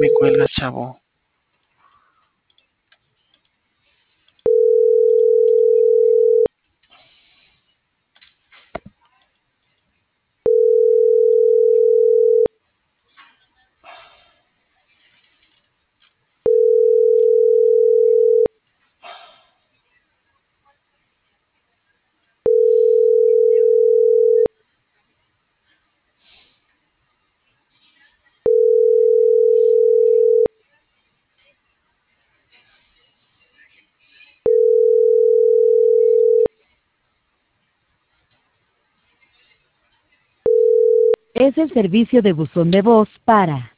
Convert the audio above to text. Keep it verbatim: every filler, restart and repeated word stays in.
me cuelgas, chavo? Es el servicio de buzón de voz para